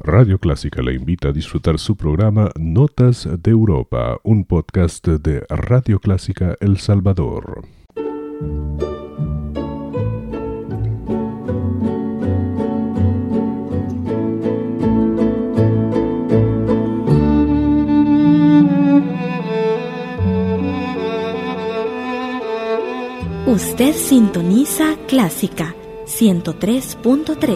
Radio Clásica le invita a disfrutar su programa Notas de Europa, un podcast de Radio Clásica El Salvador. Usted sintoniza Clásica 103.3.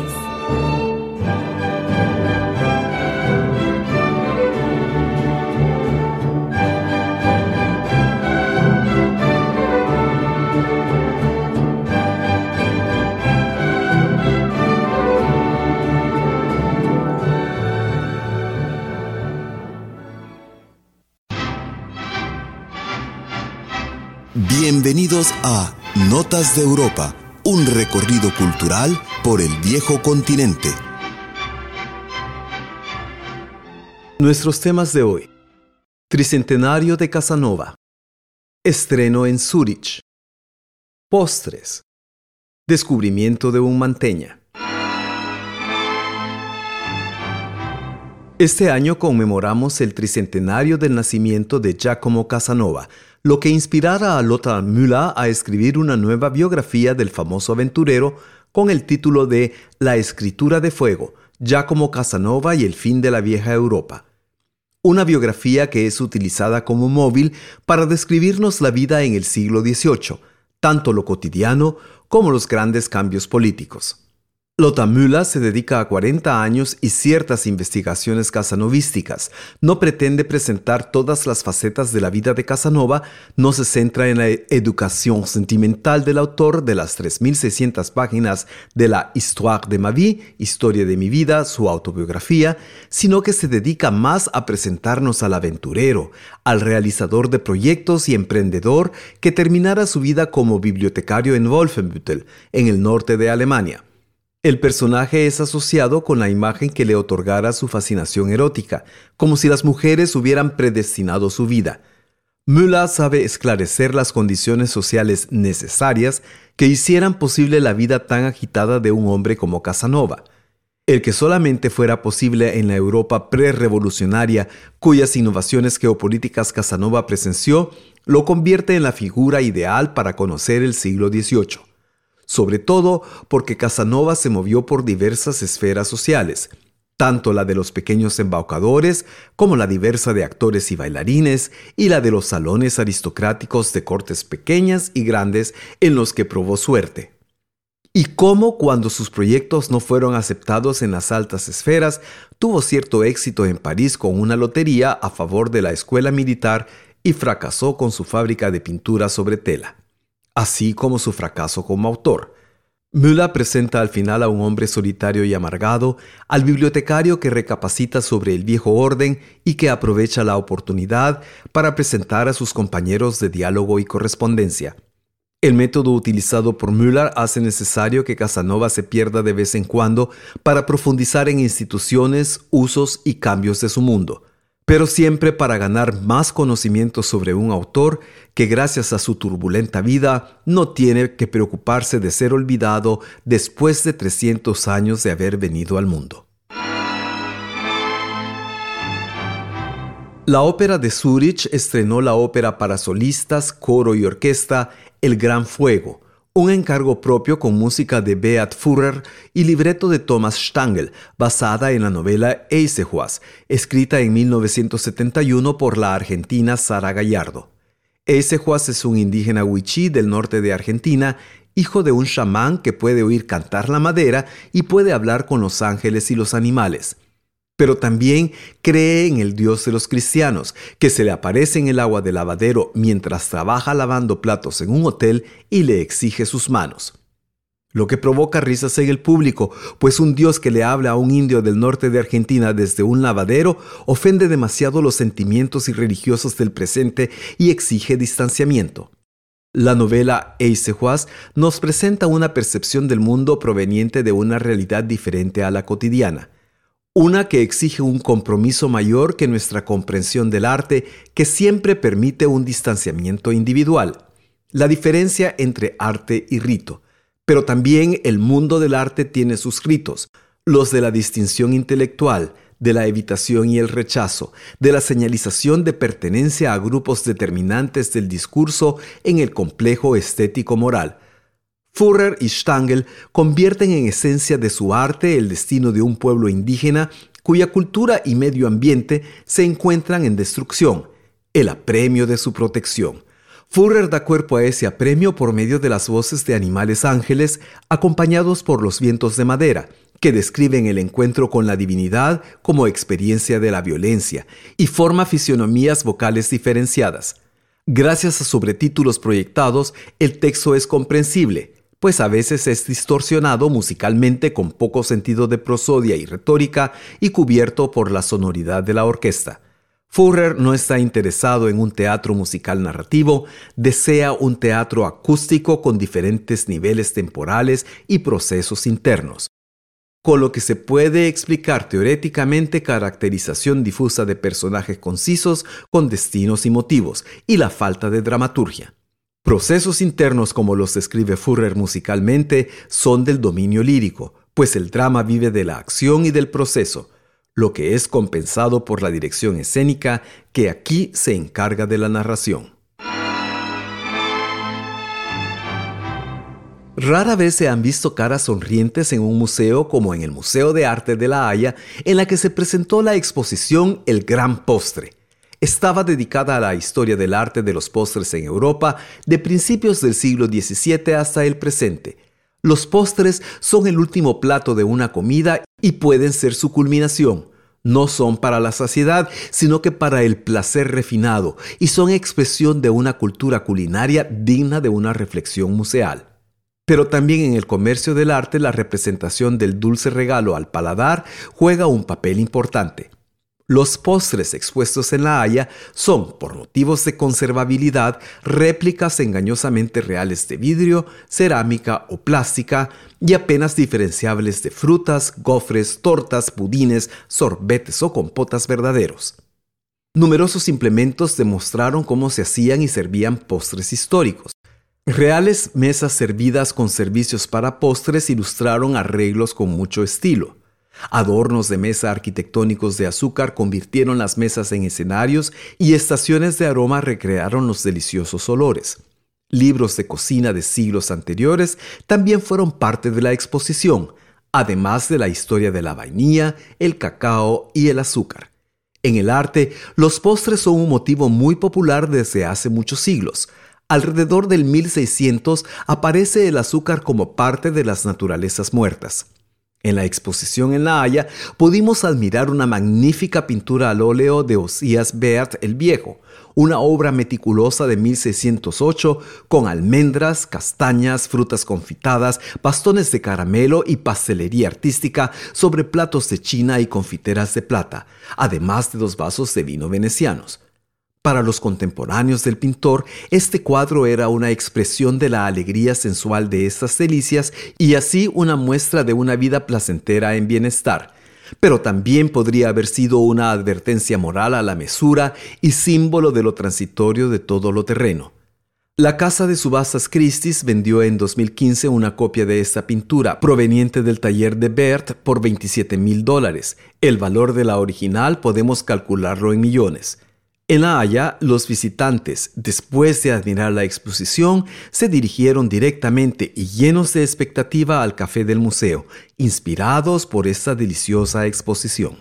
Bienvenidos a Notas de Europa, un recorrido cultural por el viejo continente. Nuestros temas de hoy: Tricentenario de Casanova, estreno en Zúrich, postres, descubrimiento de un manteña. Este año conmemoramos el tricentenario del nacimiento de Giacomo Casanova, lo que inspirara a Lothar Müller a escribir una nueva biografía del famoso aventurero con el título de La escritura de fuego, Giacomo Casanova y el fin de la vieja Europa. Una biografía que es utilizada como móvil para describirnos la vida en el siglo XVIII, tanto lo cotidiano como los grandes cambios políticos. Lothar Müller se dedica a 40 años y ciertas investigaciones casanovísticas. No pretende presentar todas las facetas de la vida de Casanova, no se centra en la educación sentimental del autor de las 3.600 páginas de la Histoire de ma vie, Historia de mi vida, su autobiografía, sino que se dedica más a presentarnos al aventurero, al realizador de proyectos y emprendedor que terminara su vida como bibliotecario en Wolfenbüttel, en el norte de Alemania. El personaje es asociado con la imagen que le otorgara su fascinación erótica, como si las mujeres hubieran predestinado su vida. Müller sabe esclarecer las condiciones sociales necesarias que hicieran posible la vida tan agitada de un hombre como Casanova. El que solamente fuera posible en la Europa prerrevolucionaria, cuyas innovaciones geopolíticas Casanova presenció, lo convierte en la figura ideal para conocer el siglo XVIII. Sobre todo porque Casanova se movió por diversas esferas sociales, tanto la de los pequeños embaucadores como la diversa de actores y bailarines y la de los salones aristocráticos de cortes pequeñas y grandes en los que probó suerte. Y cómo, cuando sus proyectos no fueron aceptados en las altas esferas, tuvo cierto éxito en París con una lotería a favor de la escuela militar y fracasó con su fábrica de pintura sobre tela, así como su fracaso como autor. Müller presenta al final a un hombre solitario y amargado, al bibliotecario que recapacita sobre el viejo orden y que aprovecha la oportunidad para presentar a sus compañeros de diálogo y correspondencia. El método utilizado por Müller hace necesario que Casanova se pierda de vez en cuando para profundizar en instituciones, usos y cambios de su mundo, pero siempre para ganar más conocimiento sobre un autor que, gracias a su turbulenta vida, no tiene que preocuparse de ser olvidado después de 300 años de haber venido al mundo. La Ópera de Zúrich estrenó la ópera para solistas, coro y orquesta El Gran Fuego, un encargo propio con música de Beat Führer y libreto de Thomas Stangl, basada en la novela Eisehuas, escrita en 1971 por la argentina Sara Gallardo. Eisehuas es un indígena huichí del norte de Argentina, hijo de un chamán que puede oír cantar la madera y puede hablar con los ángeles y los animales. Pero también cree en el Dios de los cristianos, que se le aparece en el agua del lavadero mientras trabaja lavando platos en un hotel y le exige sus manos. Lo que provoca risas en el público, pues un Dios que le habla a un indio del norte de Argentina desde un lavadero ofende demasiado los sentimientos irreligiosos del presente y exige distanciamiento. La novela Eisehuas nos presenta una percepción del mundo proveniente de una realidad diferente a la cotidiana. Una que exige un compromiso mayor que nuestra comprensión del arte, que siempre permite un distanciamiento individual. La diferencia entre arte y rito. Pero también el mundo del arte tiene sus ritos, los de la distinción intelectual, de la evitación y el rechazo, de la señalización de pertenencia a grupos determinantes del discurso en el complejo estético-moral. Führer y Stangl convierten en esencia de su arte el destino de un pueblo indígena cuya cultura y medio ambiente se encuentran en destrucción, el apremio de su protección. Führer da cuerpo a ese apremio por medio de las voces de animales ángeles acompañados por los vientos de madera, que describen el encuentro con la divinidad como experiencia de la violencia y forma fisionomías vocales diferenciadas. Gracias a sobretítulos proyectados, el texto es comprensible, pues a veces es distorsionado musicalmente con poco sentido de prosodia y retórica y cubierto por la sonoridad de la orquesta. Führer no está interesado en un teatro musical narrativo, desea un teatro acústico con diferentes niveles temporales y procesos internos, con lo que se puede explicar teóricamente caracterización difusa de personajes concisos con destinos y motivos, y la falta de dramaturgia. Procesos internos como los describe Führer musicalmente son del dominio lírico, pues el drama vive de la acción y del proceso, lo que es compensado por la dirección escénica que aquí se encarga de la narración. Rara vez se han visto caras sonrientes en un museo como en el Museo de Arte de La Haya, en la que se presentó la exposición El Gran Postre. Estaba dedicada a la historia del arte de los postres en Europa de principios del siglo XVII hasta el presente. Los postres son el último plato de una comida y pueden ser su culminación. No son para la saciedad, sino que para el placer refinado, y son expresión de una cultura culinaria digna de una reflexión museal. Pero también en el comercio del arte la representación del dulce regalo al paladar juega un papel importante. Los postres expuestos en La Haya son, por motivos de conservabilidad, réplicas engañosamente reales de vidrio, cerámica o plástica y apenas diferenciables de frutas, gofres, tortas, pudines, sorbetes o compotas verdaderos. Numerosos implementos demostraron cómo se hacían y servían postres históricos. Reales mesas servidas con servicios para postres ilustraron arreglos con mucho estilo. Adornos de mesa arquitectónicos de azúcar convirtieron las mesas en escenarios y estaciones de aroma recrearon los deliciosos olores. Libros de cocina de siglos anteriores también fueron parte de la exposición, además de la historia de la vainilla, el cacao y el azúcar. En el arte, los postres son un motivo muy popular desde hace muchos siglos. Alrededor del 1600 aparece el azúcar como parte de las naturalezas muertas. En la exposición en La Haya pudimos admirar una magnífica pintura al óleo de Osías Beert el Viejo, una obra meticulosa de 1608 con almendras, castañas, frutas confitadas, bastones de caramelo y pastelería artística sobre platos de china y confiteras de plata, además de 2 vasos de vino venecianos. Para los contemporáneos del pintor, este cuadro era una expresión de la alegría sensual de estas delicias y así una muestra de una vida placentera en bienestar. Pero también podría haber sido una advertencia moral a la mesura y símbolo de lo transitorio de todo lo terreno. La casa de subastas Christie's vendió en 2015 una copia de esta pintura proveniente del taller de Beert por $27,000. El valor de la original podemos calcularlo en millones. En La Haya, los visitantes, después de admirar la exposición, se dirigieron directamente y llenos de expectativa al café del museo, inspirados por esta deliciosa exposición.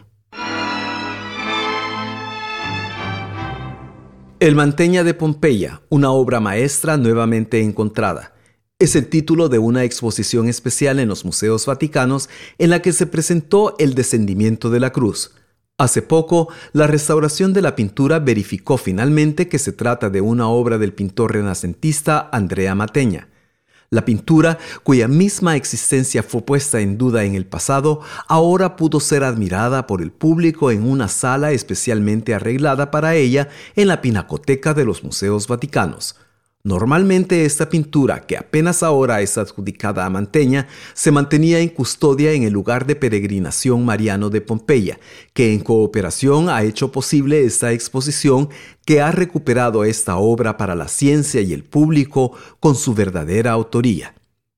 El Mantegna de Pompeya, una obra maestra nuevamente encontrada. Es el título de una exposición especial en los museos vaticanos en la que se presentó el descendimiento de la cruz. Hace poco, la restauración de la pintura verificó finalmente que se trata de una obra del pintor renacentista Andrea Mantegna. La pintura, cuya misma existencia fue puesta en duda en el pasado, ahora pudo ser admirada por el público en una sala especialmente arreglada para ella en la Pinacoteca de los Museos Vaticanos. Normalmente esta pintura, que apenas ahora es adjudicada a Mantegna, se mantenía en custodia en el lugar de peregrinación mariano de Pompeya, que en cooperación ha hecho posible esta exposición que ha recuperado esta obra para la ciencia y el público con su verdadera autoría.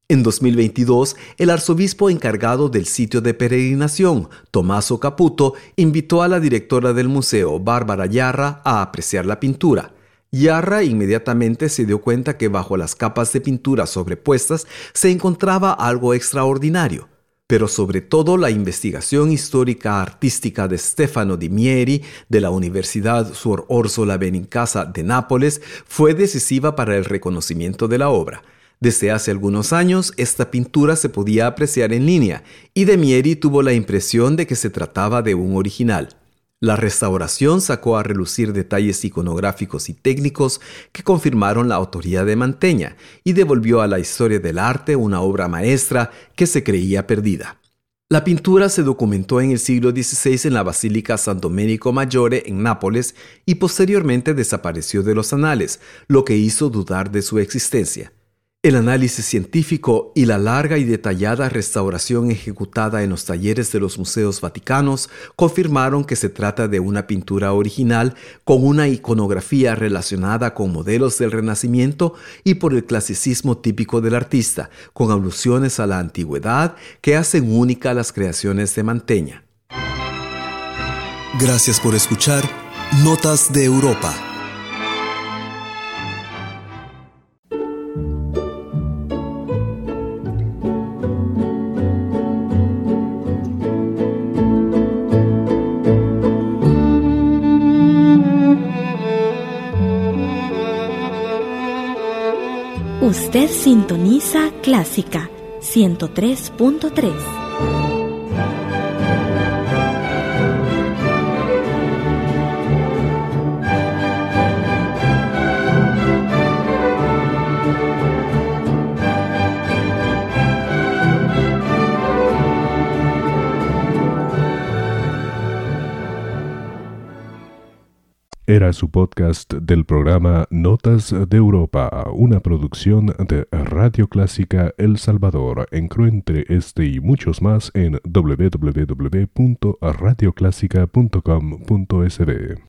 En 2022, el arzobispo encargado del sitio de peregrinación, Tommaso Caputo, invitó a la directora del museo, Bárbara Yarra, a apreciar la pintura. Yarra inmediatamente se dio cuenta que bajo las capas de pintura sobrepuestas se encontraba algo extraordinario. Pero sobre todo la investigación histórica artística de Stefano Di Mieri de la Universidad Suor Orsola Benincasa de Nápoles fue decisiva para el reconocimiento de la obra. Desde hace algunos años, esta pintura se podía apreciar en línea y Di Mieri tuvo la impresión de que se trataba de un original. La restauración sacó a relucir detalles iconográficos y técnicos que confirmaron la autoría de Mantegna y devolvió a la historia del arte una obra maestra que se creía perdida. La pintura se documentó en el siglo XVI en la Basílica San Domenico Maggiore en Nápoles y posteriormente desapareció de los anales, lo que hizo dudar de su existencia. El análisis científico y la larga y detallada restauración ejecutada en los talleres de los museos vaticanos confirmaron que se trata de una pintura original con una iconografía relacionada con modelos del Renacimiento y por el clasicismo típico del artista, con alusiones a la antigüedad que hacen única las creaciones de Mantegna. Gracias por escuchar Notas de Europa. Usted sintoniza Clásica 103.3. Era su podcast del programa Notas de Europa, una producción de Radio Clásica El Salvador. Encuentre este y muchos más en www.radioclásica.com.sb.